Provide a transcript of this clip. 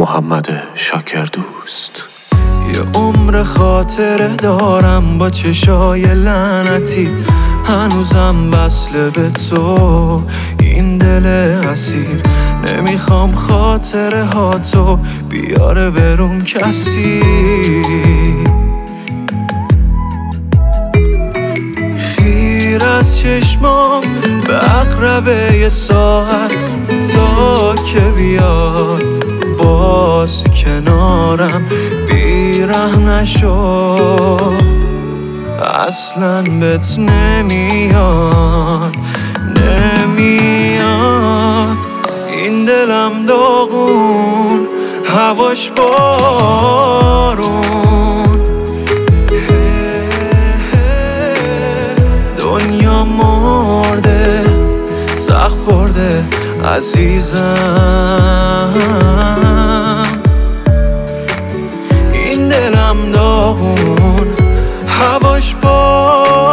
محمد شاکردوست. یه عمر خاطره دارم با چشای لعنتی، هنوزم وصله به تو این دل اسیر. نمیخوام خاطره ها تو بیاره برون کسی. خیر از چشمام به عقربه یه ساعت تا که بیاد باز کنارم، بیره نشو اصلا بهت نمیاد این دلم داغون هواش بارون. دنیا مرده سخت خورده عزیزم، این دلم داغون